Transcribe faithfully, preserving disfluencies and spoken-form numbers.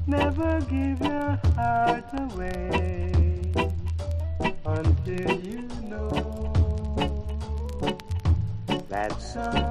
Never give your heart away until you know that some